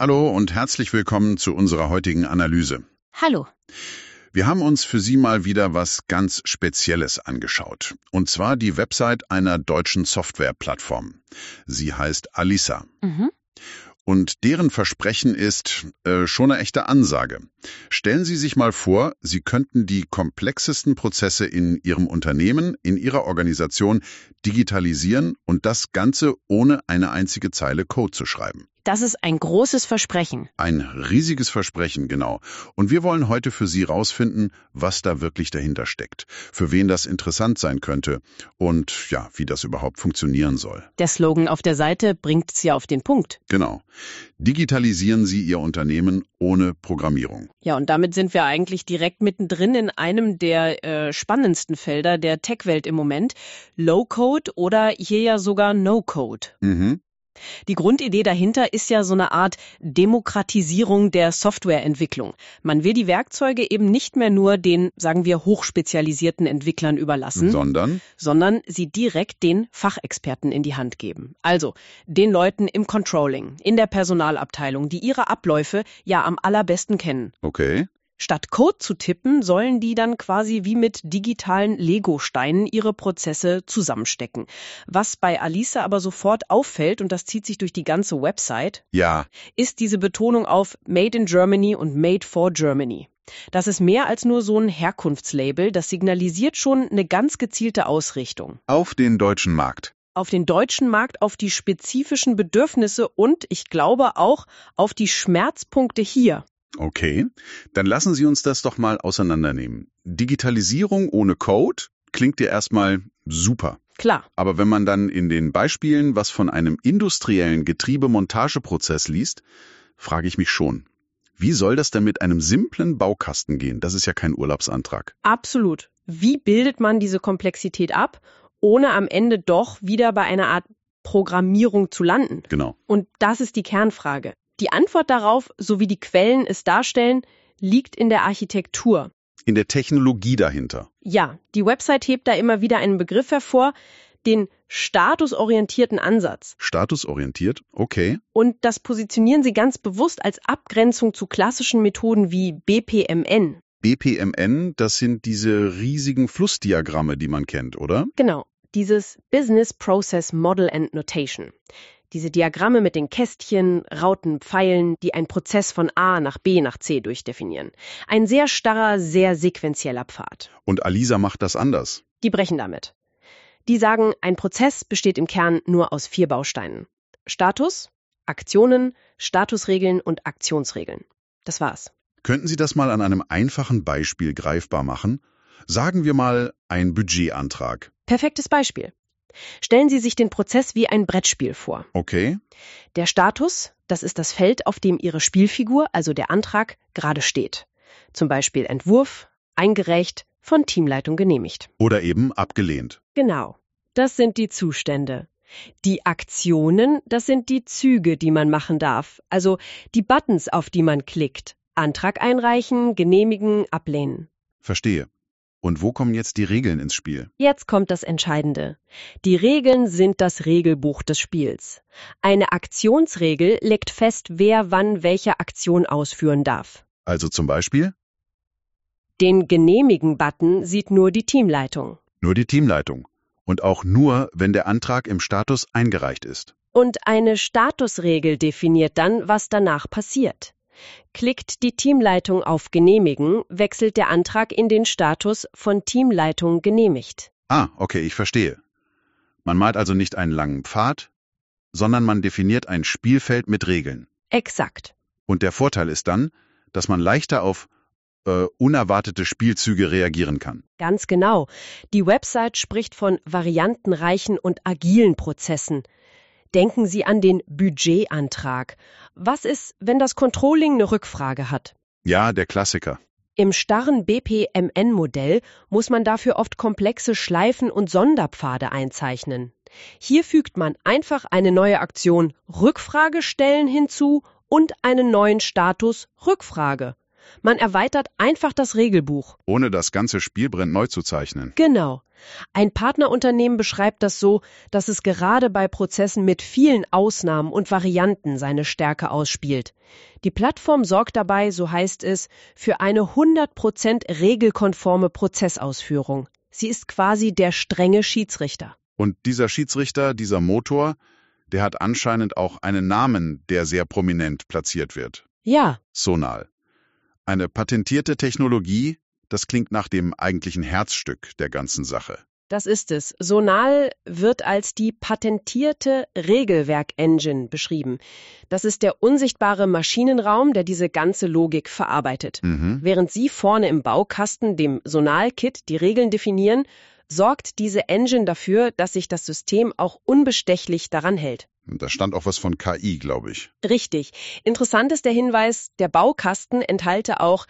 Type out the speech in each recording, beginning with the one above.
Hallo und herzlich willkommen zu unserer heutigen Analyse. Hallo. Wir haben uns für Sie mal wieder was ganz Spezielles angeschaut. Und zwar die Website einer deutschen Softwareplattform. Sie heißt Alisa. Und deren Versprechen ist schon eine echte Ansage. Stellen Sie sich mal vor, Sie könnten die komplexesten Prozesse in Ihrem Unternehmen, in Ihrer Organisation digitalisieren und das Ganze ohne eine einzige Zeile Code zu schreiben. Das ist ein großes Versprechen. Ein riesiges Versprechen, genau. Und wir wollen heute für Sie rausfinden, was da wirklich dahinter steckt, für wen das interessant sein könnte und ja, wie das überhaupt funktionieren soll. Der Slogan auf der Seite bringt es ja auf den Punkt. Genau. Digitalisieren Sie Ihr Unternehmen ohne Programmierung. Ja, und damit sind wir eigentlich direkt mittendrin in einem der spannendsten Felder der Tech-Welt im Moment. Low-Code oder hier ja sogar No-Code. Die Grundidee dahinter ist ja so eine Art Demokratisierung der Softwareentwicklung. Man will die Werkzeuge eben nicht mehr nur den, sagen wir, hochspezialisierten Entwicklern überlassen, sondern sie direkt den Fachexperten in die Hand geben. Also den Leuten im Controlling, in der Personalabteilung, die ihre Abläufe ja am allerbesten kennen. Okay. Statt Code zu tippen, sollen die dann quasi wie mit digitalen Lego-Steinen ihre Prozesse zusammenstecken. Was bei Alisa aber sofort auffällt, und das zieht sich durch die ganze Website, ist diese Betonung auf Made in Germany und Made for Germany. Das ist mehr als nur so ein Herkunftslabel, das signalisiert schon eine ganz gezielte Ausrichtung. Auf den deutschen Markt. Auf den deutschen Markt, auf die spezifischen Bedürfnisse und, ich glaube, auch auf die Schmerzpunkte hier. Okay, dann lassen Sie uns das doch mal auseinandernehmen. Digitalisierung ohne Code klingt dir erstmal super. Klar. Aber wenn man dann in den Beispielen was von einem industriellen Getriebemontageprozess liest, frage ich mich schon, wie soll das denn mit einem simplen Baukasten gehen? Das ist ja kein Urlaubsantrag. Absolut. Wie bildet man diese Komplexität ab, ohne am Ende doch wieder bei einer Art Programmierung zu landen? Genau. Und das ist die Kernfrage. Die Antwort darauf, so wie die Quellen es darstellen, liegt in der Architektur. In der Technologie dahinter. Ja, die Website hebt da immer wieder einen Begriff hervor, den statusorientierten Ansatz. Statusorientiert? Okay. Und das positionieren sie ganz bewusst als Abgrenzung zu klassischen Methoden wie BPMN. BPMN, das sind diese riesigen Flussdiagramme, die man kennt, oder? Genau, dieses Business Process Model and Notation. Diese Diagramme mit den Kästchen, Rauten, Pfeilen, die einen Prozess von A nach B nach C durchdefinieren. Ein sehr starrer, sehr sequenzieller Pfad. Und Alisa macht das anders. Die brechen damit. Die sagen, ein Prozess besteht im Kern nur aus 4 Bausteinen. Status, Aktionen, Statusregeln und Aktionsregeln. Das war's. Könnten Sie das mal an einem einfachen Beispiel greifbar machen? Sagen wir mal ein Budgetantrag. Perfektes Beispiel. Stellen Sie sich den Prozess wie ein Brettspiel vor. Okay. Der Status, das ist das Feld, auf dem Ihre Spielfigur, also der Antrag, gerade steht. Zum Beispiel Entwurf, eingereicht, von Teamleitung genehmigt. Oder eben abgelehnt. Genau, das sind die Zustände. Die Aktionen, das sind die Züge, die man machen darf, also die Buttons, auf die man klickt. Antrag einreichen, genehmigen, ablehnen. Verstehe. Und wo kommen jetzt die Regeln ins Spiel? Jetzt kommt das Entscheidende. Die Regeln sind das Regelbuch des Spiels. Eine Aktionsregel legt fest, wer wann welche Aktion ausführen darf. Also zum Beispiel? Den Genehmigen-Button sieht nur die Teamleitung. Nur die Teamleitung. Und auch nur, wenn der Antrag im Status eingereicht ist. Und eine Statusregel definiert dann, was danach passiert. Klickt die Teamleitung auf Genehmigen, wechselt der Antrag in den Status von Teamleitung genehmigt. Ah, okay, ich verstehe. Man malt also nicht einen langen Pfad, sondern man definiert ein Spielfeld mit Regeln. Exakt. Und der Vorteil ist dann, dass man leichter auf unerwartete Spielzüge reagieren kann. Ganz genau. Die Website spricht von variantenreichen und agilen Prozessen. Denken Sie an den Budgetantrag. Was ist, wenn das Controlling eine Rückfrage hat? Ja, der Klassiker. Im starren BPMN-Modell muss man dafür oft komplexe Schleifen und Sonderpfade einzeichnen. Hier fügt man einfach eine neue Aktion Rückfrage stellen hinzu und einen neuen Status Rückfrage. Man erweitert einfach das Regelbuch. Ohne das ganze Spielbrett neu zu zeichnen. Genau. Ein Partnerunternehmen beschreibt das so, dass es gerade bei Prozessen mit vielen Ausnahmen und Varianten seine Stärke ausspielt. Die Plattform sorgt dabei, so heißt es, für eine 100% regelkonforme Prozessausführung. Sie ist quasi der strenge Schiedsrichter. Und dieser Schiedsrichter, dieser Motor, der hat anscheinend auch einen Namen, der sehr prominent platziert wird. Ja. Sonal. Eine patentierte Technologie, das klingt nach dem eigentlichen Herzstück der ganzen Sache. Das ist es. Sonal wird als die patentierte Regelwerk-Engine beschrieben. Das ist der unsichtbare Maschinenraum, der diese ganze Logik verarbeitet. Während Sie vorne im Baukasten, dem Sonal-Kit, die Regeln definieren, sorgt diese Engine dafür, dass sich das System auch unbestechlich daran hält. Da stand auch was von KI, glaube ich. Richtig. Interessant ist der Hinweis, der Baukasten enthalte auch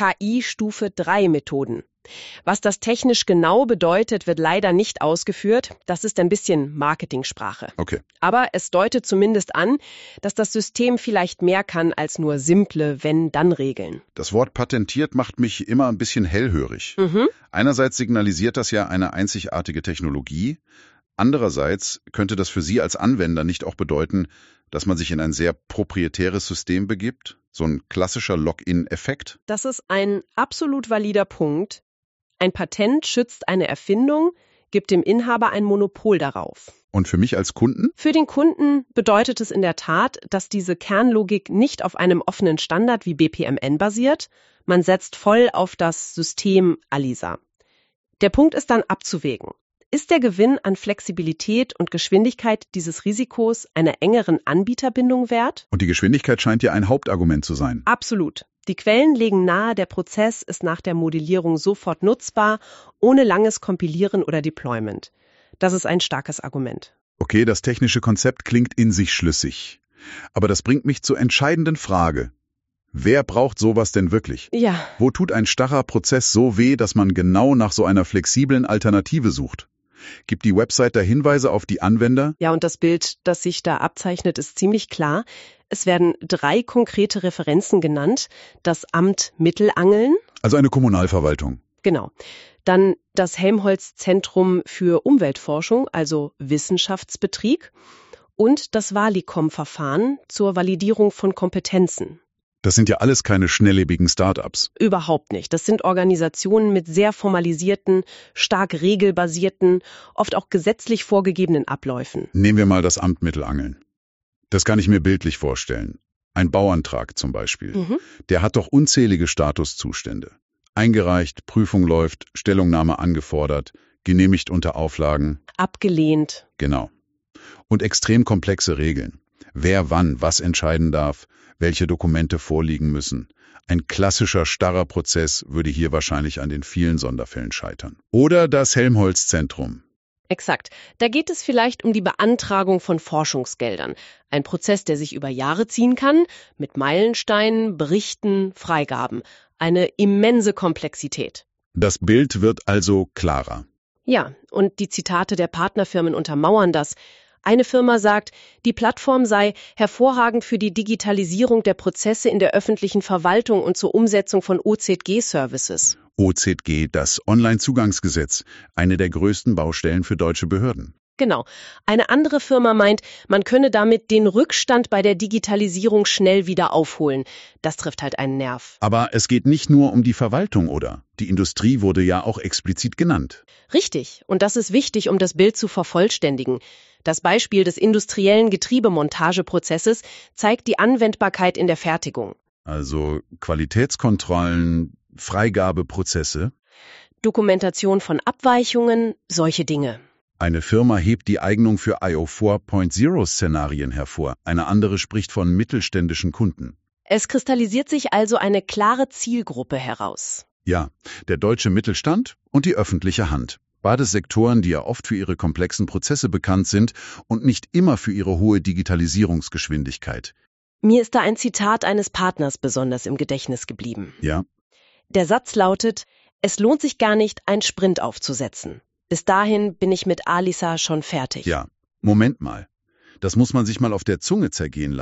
KI-Stufe-3-Methoden. Was das technisch genau bedeutet, wird leider nicht ausgeführt. Das ist ein bisschen Marketingsprache. Okay. Aber es deutet zumindest an, dass das System vielleicht mehr kann als nur simple Wenn-Dann-Regeln. Das Wort patentiert macht mich immer ein bisschen hellhörig. Einerseits signalisiert das ja eine einzigartige Technologie. Andererseits könnte das für Sie als Anwender nicht auch bedeuten, dass man sich in ein sehr proprietäres System begibt? So ein klassischer Login-Effekt? Das ist ein absolut valider Punkt. Ein Patent schützt eine Erfindung, gibt dem Inhaber ein Monopol darauf. Und für mich als Kunden? Für den Kunden bedeutet es in der Tat, dass diese Kernlogik nicht auf einem offenen Standard wie BPMN basiert. Man setzt voll auf das System Alisa. Der Punkt ist dann abzuwägen. Ist der Gewinn an Flexibilität und Geschwindigkeit dieses Risikos einer engeren Anbieterbindung wert? Und die Geschwindigkeit scheint ja ein Hauptargument zu sein. Absolut. Die Quellen legen nahe, der Prozess ist nach der Modellierung sofort nutzbar, ohne langes Kompilieren oder Deployment. Das ist ein starkes Argument. Okay, das technische Konzept klingt in sich schlüssig. Aber das bringt mich zur entscheidenden Frage. Wer braucht sowas denn wirklich? Ja. Wo tut ein starrer Prozess so weh, dass man genau nach so einer flexiblen Alternative sucht? Gibt die Website da Hinweise auf die Anwender? Ja, und das Bild, das sich da abzeichnet, ist ziemlich klar. Es werden 3 konkrete Referenzen genannt. Das Amt Mittelangeln. Also eine Kommunalverwaltung. Genau. Dann das Helmholtz-Zentrum für Umweltforschung, also Wissenschaftsbetrieb. Und das Walicom-Verfahren zur Validierung von Kompetenzen. Das sind ja alles keine schnelllebigen Start-ups. Überhaupt nicht. Das sind Organisationen mit sehr formalisierten, stark regelbasierten, oft auch gesetzlich vorgegebenen Abläufen. Nehmen wir mal das Amt Mittelangeln. Das kann ich mir bildlich vorstellen. Ein Bauantrag zum Beispiel. Der hat doch unzählige Statuszustände. Eingereicht, Prüfung läuft, Stellungnahme angefordert, genehmigt unter Auflagen. Abgelehnt. Genau. Und extrem komplexe Regeln. Wer wann was entscheiden darf, welche Dokumente vorliegen müssen. Ein klassischer starrer Prozess würde hier wahrscheinlich an den vielen Sonderfällen scheitern. Oder das Helmholtz-Zentrum. Exakt. Da geht es vielleicht um die Beantragung von Forschungsgeldern. Ein Prozess, der sich über Jahre ziehen kann, mit Meilensteinen, Berichten, Freigaben. Eine immense Komplexität. Das Bild wird also klarer. Ja, und die Zitate der Partnerfirmen untermauern das. Eine Firma sagt, die Plattform sei hervorragend für die Digitalisierung der Prozesse in der öffentlichen Verwaltung und zur Umsetzung von OZG-Services. OZG, das Online-Zugangsgesetz, eine der größten Baustellen für deutsche Behörden. Genau. Eine andere Firma meint, man könne damit den Rückstand bei der Digitalisierung schnell wieder aufholen. Das trifft halt einen Nerv. Aber es geht nicht nur um die Verwaltung, oder? Die Industrie wurde ja auch explizit genannt. Richtig. Und das ist wichtig, um das Bild zu vervollständigen. Das Beispiel des industriellen Getriebemontageprozesses zeigt die Anwendbarkeit in der Fertigung. Also Qualitätskontrollen, Freigabeprozesse. Dokumentation von Abweichungen, solche Dinge. Eine Firma hebt die Eignung für IO 4.0-Szenarien hervor, eine andere spricht von mittelständischen Kunden. Es kristallisiert sich also eine klare Zielgruppe heraus. Ja, der deutsche Mittelstand und die öffentliche Hand. Beides Sektoren, die ja oft für ihre komplexen Prozesse bekannt sind und nicht immer für ihre hohe Digitalisierungsgeschwindigkeit. Mir ist da ein Zitat eines Partners besonders im Gedächtnis geblieben. Ja? Der Satz lautet, es lohnt sich gar nicht, einen Sprint aufzusetzen. Bis dahin bin ich mit Alisa schon fertig. Ja, Moment mal. Das muss man sich mal auf der Zunge zergehen lassen.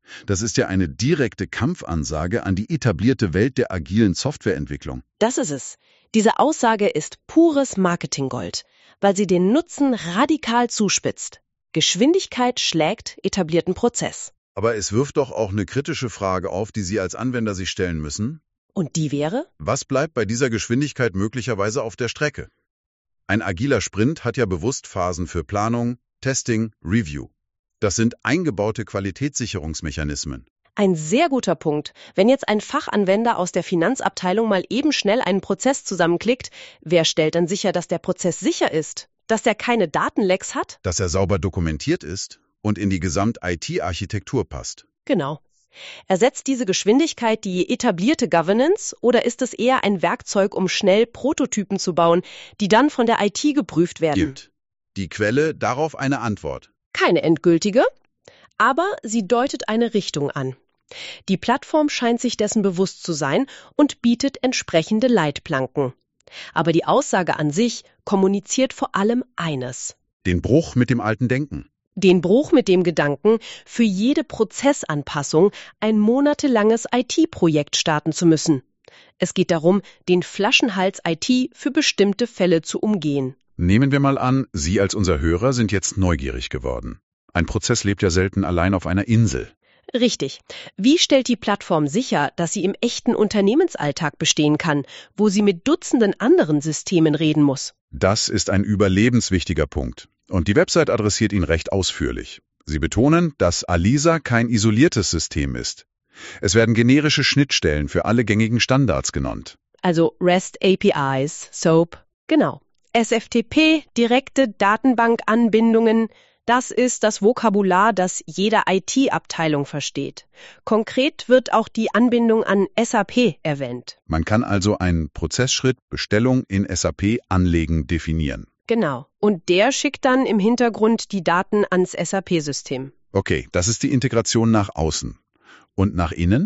Das ist ja eine direkte Kampfansage an die etablierte Welt der agilen Softwareentwicklung. Das ist es. Diese Aussage ist pures Marketinggold, weil sie den Nutzen radikal zuspitzt. Geschwindigkeit schlägt etablierten Prozess. Aber es wirft doch auch eine kritische Frage auf, die Sie als Anwender sich stellen müssen. Und die wäre? Was bleibt bei dieser Geschwindigkeit möglicherweise auf der Strecke? Ein agiler Sprint hat ja bewusst Phasen für Planung, Testing, Review. Das sind eingebaute Qualitätssicherungsmechanismen. Ein sehr guter Punkt. Wenn jetzt ein Fachanwender aus der Finanzabteilung mal eben schnell einen Prozess zusammenklickt, wer stellt dann sicher, dass der Prozess sicher ist? Dass der keine Datenlecks hat? Dass er sauber dokumentiert ist und in die Gesamt-IT-Architektur passt. Genau. Ersetzt diese Geschwindigkeit die etablierte Governance oder ist es eher ein Werkzeug, um schnell Prototypen zu bauen, die dann von der IT geprüft werden? Gibt die Quelle darauf eine Antwort? Keine endgültige, aber sie deutet eine Richtung an. Die Plattform scheint sich dessen bewusst zu sein und bietet entsprechende Leitplanken. Aber die Aussage an sich kommuniziert vor allem eines: Den Bruch mit dem alten Denken. Den Bruch mit dem Gedanken, für jede Prozessanpassung ein monatelanges IT-Projekt starten zu müssen. Es geht darum, den Flaschenhals IT für bestimmte Fälle zu umgehen. Nehmen wir mal an, Sie als unser Hörer sind jetzt neugierig geworden. Ein Prozess lebt ja selten allein auf einer Insel. Richtig. Wie stellt die Plattform sicher, dass sie im echten Unternehmensalltag bestehen kann, wo sie mit Dutzenden anderen Systemen reden muss? Das ist ein überlebenswichtiger Punkt. Und die Website adressiert ihn recht ausführlich. Sie betonen, dass Alisa kein isoliertes System ist. Es werden generische Schnittstellen für alle gängigen Standards genannt. Also REST APIs, SOAP, genau. SFTP, direkte Datenbankanbindungen, das ist das Vokabular, das jede IT-Abteilung versteht. Konkret wird auch die Anbindung an SAP erwähnt. Man kann also einen Prozessschritt Bestellung in SAP anlegen definieren. Genau. Und der schickt dann im Hintergrund die Daten ans SAP-System. Okay, das ist die Integration nach außen. Und nach innen?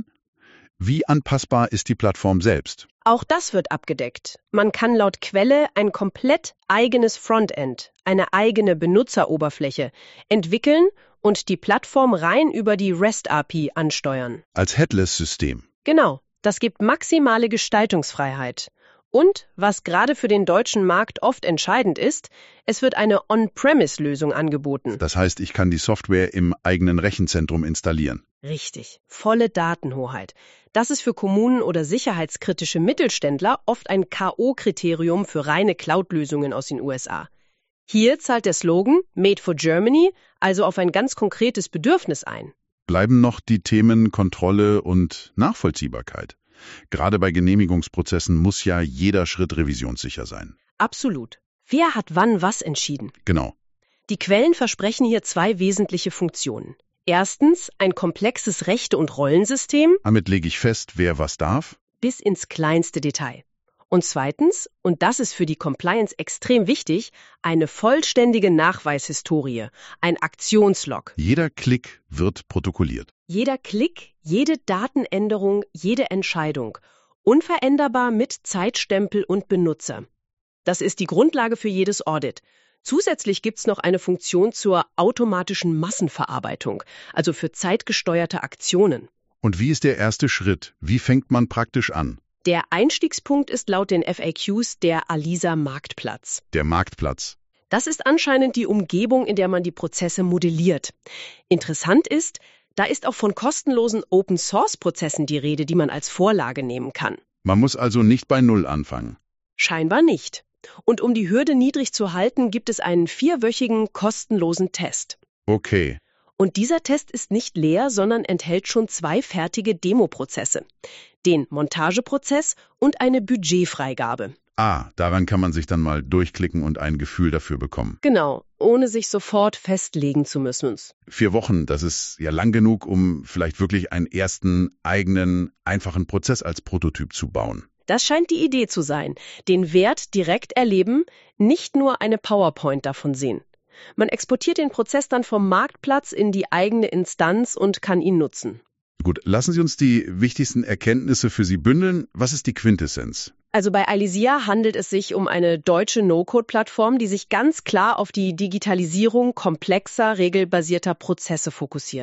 Wie anpassbar ist die Plattform selbst? Auch das wird abgedeckt. Man kann laut Quelle ein komplett eigenes Frontend, eine eigene Benutzeroberfläche, entwickeln und die Plattform rein über die REST-API ansteuern. Als Headless-System. Genau, das gibt maximale Gestaltungsfreiheit. Und, was gerade für den deutschen Markt oft entscheidend ist, es wird eine On-Premise-Lösung angeboten. Das heißt, ich kann die Software im eigenen Rechenzentrum installieren. Richtig, volle Datenhoheit. Das ist für Kommunen oder sicherheitskritische Mittelständler oft ein K.O.-Kriterium für reine Cloud-Lösungen aus den USA. Hier zahlt der Slogan Made for Germany also auf ein ganz konkretes Bedürfnis ein. Bleiben noch die Themen Kontrolle und Nachvollziehbarkeit. Gerade bei Genehmigungsprozessen muss ja jeder Schritt revisionssicher sein. Absolut. Wer hat wann was entschieden? Genau. Die Quellen versprechen hier zwei wesentliche Funktionen. Erstens ein komplexes Rechte- und Rollensystem. Damit lege ich fest, wer was darf. Bis ins kleinste Detail. Und zweitens, und das ist für die Compliance extrem wichtig, eine vollständige Nachweishistorie, ein Aktionslog. Jeder Klick wird protokolliert. Jeder Klick, jede Datenänderung, jede Entscheidung. Unveränderbar mit Zeitstempel und Benutzer. Das ist die Grundlage für jedes Audit. Zusätzlich gibt's noch eine Funktion zur automatischen Massenverarbeitung, also für zeitgesteuerte Aktionen. Und wie ist der erste Schritt? Wie fängt man praktisch an? Der Einstiegspunkt ist laut den FAQs der Alisa Marktplatz. Der Marktplatz. Das ist anscheinend die Umgebung, in der man die Prozesse modelliert. Interessant ist, da ist auch von kostenlosen Open-Source-Prozessen die Rede, die man als Vorlage nehmen kann. Man muss also nicht bei Null anfangen. Scheinbar nicht. Und um die Hürde niedrig zu halten, gibt es einen 4-wöchigen kostenlosen Test. Okay. Und dieser Test ist nicht leer, sondern enthält schon 2 fertige Demo-Prozesse. Den Montageprozess und eine Budgetfreigabe. Daran kann man sich dann mal durchklicken und ein Gefühl dafür bekommen. Genau, ohne sich sofort festlegen zu müssen. 4 Wochen, das ist ja lang genug, um vielleicht wirklich einen ersten, eigenen, einfachen Prozess als Prototyp zu bauen. Das scheint die Idee zu sein. Den Wert direkt erleben, nicht nur eine PowerPoint davon sehen. Man exportiert den Prozess dann vom Marktplatz in die eigene Instanz und kann ihn nutzen. Gut, lassen Sie uns die wichtigsten Erkenntnisse für Sie bündeln. Was ist die Quintessenz? Also bei Alisia handelt es sich um eine deutsche No-Code-Plattform, die sich ganz klar auf die Digitalisierung komplexer, regelbasierter Prozesse fokussiert.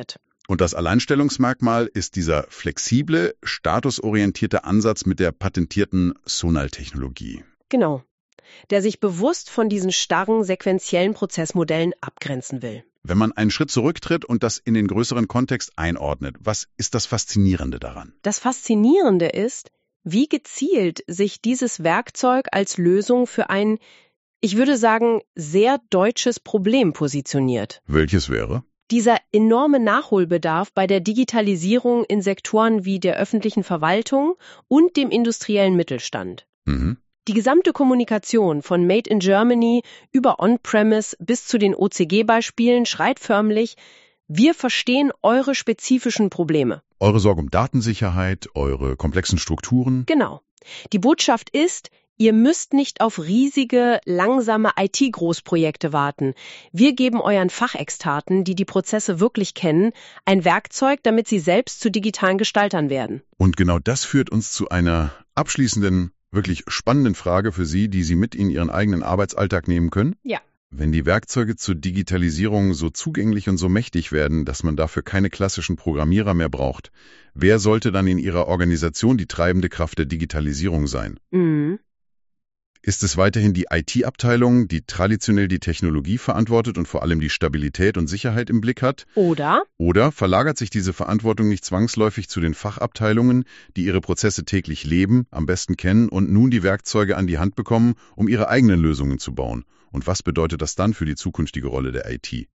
Und das Alleinstellungsmerkmal ist dieser flexible, statusorientierte Ansatz mit der patentierten Sonal-Technologie. Genau, der sich bewusst von diesen starren, sequentiellen Prozessmodellen abgrenzen will. Wenn man einen Schritt zurücktritt und das in den größeren Kontext einordnet, was ist das Faszinierende daran? Das Faszinierende ist, wie gezielt sich dieses Werkzeug als Lösung für ein, ich würde sagen, sehr deutsches Problem positioniert. Welches wäre? Dieser enorme Nachholbedarf bei der Digitalisierung in Sektoren wie der öffentlichen Verwaltung und dem industriellen Mittelstand. Mhm. Die gesamte Kommunikation von Made in Germany über On-Premise bis zu den OCG-Beispielen schreit förmlich, wir verstehen eure spezifischen Probleme. Eure Sorge um Datensicherheit, eure komplexen Strukturen? Genau. Die Botschaft ist, ihr müsst nicht auf riesige, langsame IT-Großprojekte warten. Wir geben euren Fachexperten, die die Prozesse wirklich kennen, ein Werkzeug, damit sie selbst zu digitalen Gestaltern werden. Und genau das führt uns zu einer abschließenden, wirklich spannenden Frage für Sie, die Sie mit in Ihren eigenen Arbeitsalltag nehmen können. Ja. Wenn die Werkzeuge zur Digitalisierung so zugänglich und so mächtig werden, dass man dafür keine klassischen Programmierer mehr braucht, wer sollte dann in Ihrer Organisation die treibende Kraft der Digitalisierung sein? Mhm. Ist es weiterhin die IT-Abteilung, die traditionell die Technologie verantwortet und vor allem die Stabilität und Sicherheit im Blick hat? Oder verlagert sich diese Verantwortung nicht zwangsläufig zu den Fachabteilungen, die ihre Prozesse täglich leben, am besten kennen und nun die Werkzeuge an die Hand bekommen, um ihre eigenen Lösungen zu bauen? Und was bedeutet das dann für die zukünftige Rolle der IT?